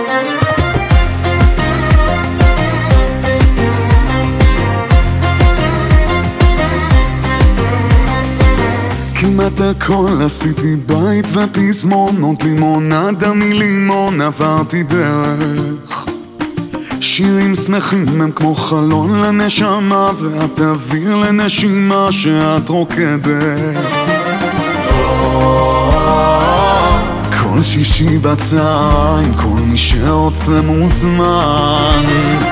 כמעט הכל עשיתי בית ופזמון, עוד לימונדה מלימון עברתי דרך. שירים שמחים הם כמו חלון לנשמה, ואת אוויר לנשימה שאת רוקדת. כל שישי בצהריים כל מי שרוצה מוזמן.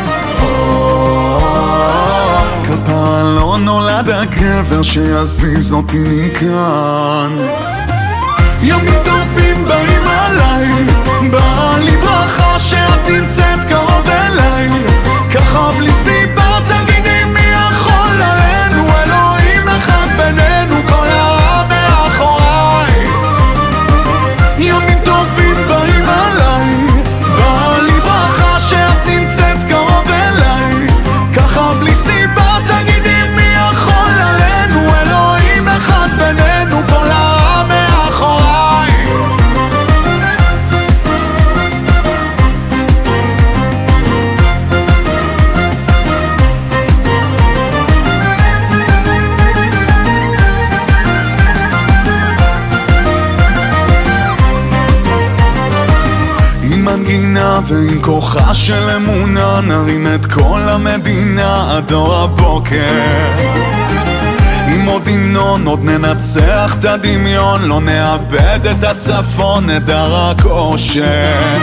כפרה לא נולד הגבר שיזיז אותי מכאן. ימים טובים באים עליי, באה לי ברכה שאת נמצאת קרוב אליי. ככה בלי סיבה תגידי מי יכול עלינו, אלוהים אחד בינינו, כל הרע מאחוריי. ימים טובים באים עליי, באה לי ברכה שאת נמצאת קרוב אליי. ככה בלי סיבה תגידי מי יכול עלינו, אלוהים אחד בינינו, כל הרע מאחוריי. עם מנגינה ועם כוחה של אמונה נרים את כל המדינה עד אור הבוקר. עם עוד המנון עוד ננצח את הדמיון, לא נאבד את הצפון, נדע רק אושר.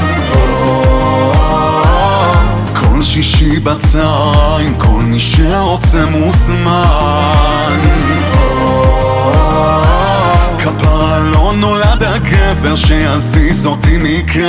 כל שישי בצהריים כל מי שרוצה מוזמן. כפרה לא נולד הגבר שיזיז אותי מכאן.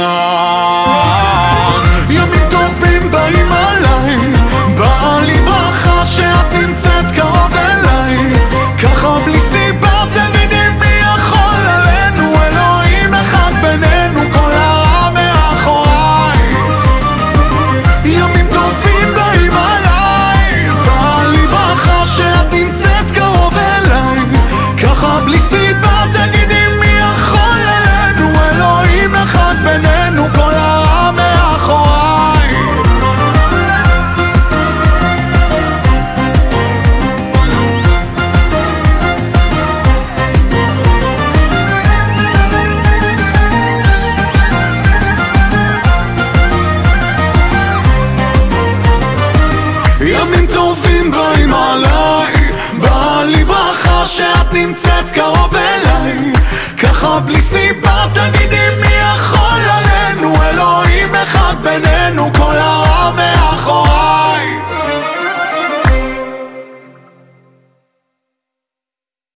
ימים טובים באים עליי, באה לי ברכה שאת נמצאת קרוב אליי. ככה בלי סיבה תגידי מי יכול עלינו, אלוהים אחד בינינו, כל הרע מאחוריי. ימים טובים באים עליי, באה לי ברכה שאת נמצאת קרוב אליי. ככה בלי סיבה תגידי מי יכול עלינו, אלוהים אחד בינינו, כל הרע מאחוריי. ימים טובים באים עליי, באה לי ברכה שאת נמצאת קרוב אליי. ככה בלי סיבה תגידי